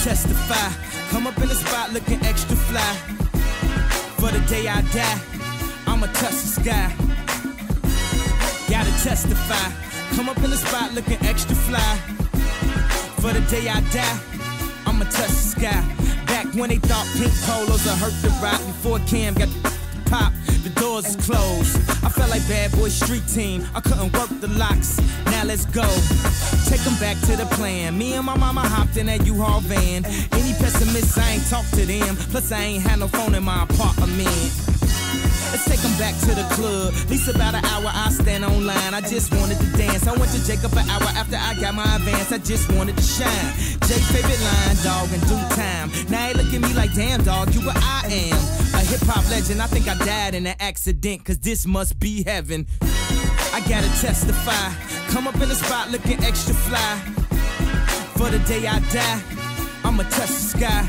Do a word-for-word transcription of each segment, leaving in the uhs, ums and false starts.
testify. Come up in the spot looking extra fly. For the day I die, I'ma touch the sky. Gotta testify. Come up in the spot looking extra fly. For the day I die, I'ma touch the sky. Back when they thought pink polos would hurt the rock. Before Cam got the pop, the doors is closed. I felt like Bad Boy Street Team. I couldn't work the locks. Now let's go. Take them back to the plan. Me and my mama hopped in that U-Haul van. Any pessimists, I ain't talk to them. Plus I ain't had no phone in my apartment. Let's take them back to the club. At least about an hour I stand online. I just wanted to dance. I went to Jacob an hour after I got my advance. I just wanted to shine. Jay's favorite line, dog, in due time. Now they look at me like, damn, dog, you what I am. A hip-hop legend. I think I died in an accident, cause this must be heaven. I gotta testify. Come up in the spot looking extra fly. For the day I die, I'ma touch the sky.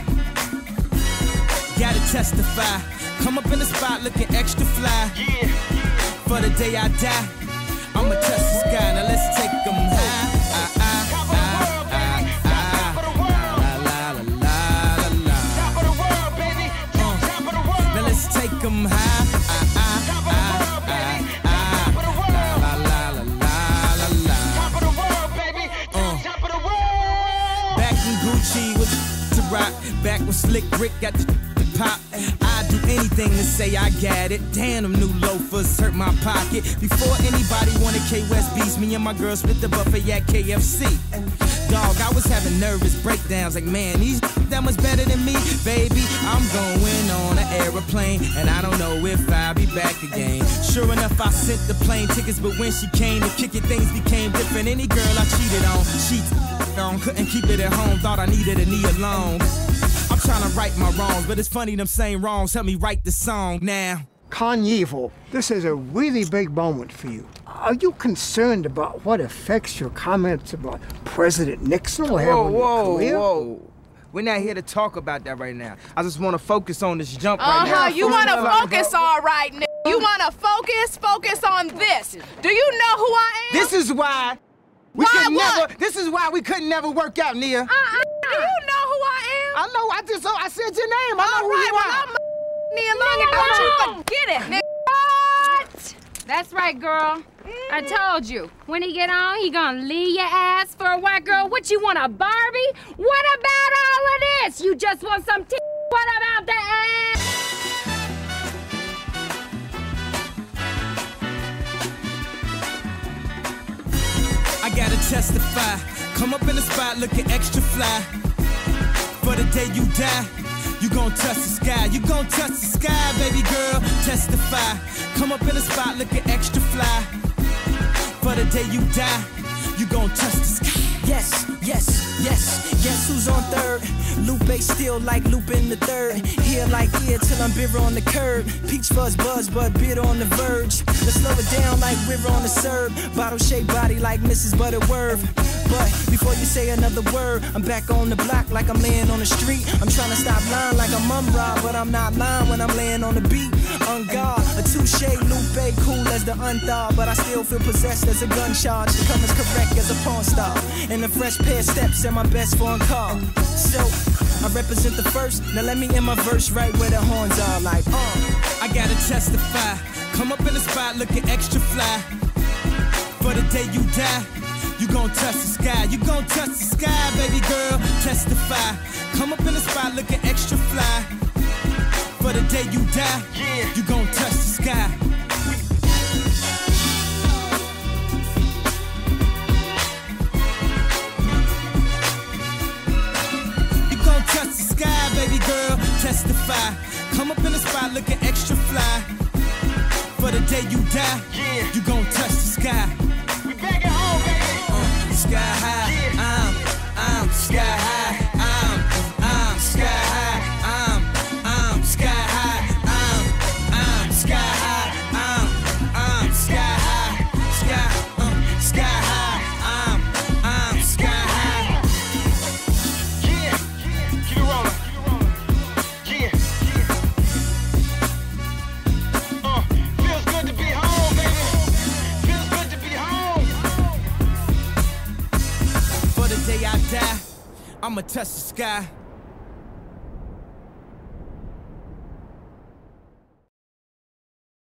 Gotta testify. Come up in the spot looking extra fly. Yeah. For the day I die, I'ma touch the sky. Now let's take them high. Ah, ah, Top of the world, baby. ah, Top of the world. La, la, la, la, la, la. Top of the world, baby. Uh, Top of the world. Now let's take them high. Ah, ah, Top of the world, baby. ah, Top of the world. La, la, la, la, la, la. Top of the world, baby. Uh. Top of the world. Back when Gucci was to rock. Back when Slick Rick got the pop. I'd do anything to say I got it. Damn, them new loafers hurt my pocket. Before anybody wanted K-West beats, me and my girl split the buffet at K F C. Dog, I was having nervous breakdowns like, man, these that much better than me. Baby, I'm going on an aeroplane, and I don't know if I'll be back again. Sure enough, I sent the plane tickets, but when she came to kick it, things became different. Any girl I cheated on, she on, couldn't keep it at home, thought I needed a knee alone. I'm trying to right my wrongs, but it's funny them same wrongs help me write the song now. Knievel, this is a really big moment for you. Are you concerned about what effects your comments about President Nixon will have Whoa, on whoa, your career? whoa. We're not here to talk about that right now. I just want to focus on this jump right Uh-huh, now. you want to focus all right, nigga. You want to focus, focus on this. Do you know who I am? This is why we Why could what? never. This is why we couldn't never work out, Nia. Uh-uh. Do you know who I am? I know. I just. I said your name. I know All who right, you well, are. I'm Nia Long, and don't you forget it, nigga. What? That's right, girl. I told you. When he get on, he gonna leave your ass for a white girl. What, you want, a Barbie? What about all of this? You just want some t- What about the ass? I gotta testify. Come up in the spot looking extra fly. For the day you die, you gon' touch the sky. You gon' touch the sky, baby girl. Testify. Come up in the spot looking extra fly. For the day you die, you gon' touch the sky. Yes, yes, yes. Guess who's on third? Lupe still like Lupin the third. Here like ear till I'm bitter on the curb. Peach fuzz buzz, but bitter on the verge. Let's slow it down like river on the serve. Bottle shaped body like Missus Butterworth. But before you say another word, I'm back on the block like I'm laying on the street. I'm trying to stop lying like I'm Mum-Ra, but I'm not lying when I'm laying on the beat. On guard, a touche, Lupe, cool as the unthawed, but I still feel possessed as a gun charge. To come as correct as a porn star. And a fresh pair of steps and my best foreign car. So, I represent the first. Now let me end my verse right where the horns are like, uh. I gotta testify. Come up in the spot looking extra fly. For the day you die, you gon' touch the sky. You gon' touch the sky, baby girl. Testify. Come up in the spot looking extra fly. For the day you die, Yeah. you gon' touch the sky. You gon' touch the sky, baby girl. Testify. Come up in the spot looking extra fly. For the day you die, Yeah. you gon' touch the sky. We back at home, baby. Uh, sky high, I'm, I'm sky high, I'm, I'm sky high, I'm, I'm sky high, I'm, I'm sky high, I'm, I'm sky high, sky, uh, sky high, I'm, I'm sky high. Yeah. Keep it rolling. Yeah. Uh, feels good to be home, baby. Feels good to be home. For the day I die, I'ma touch the sky.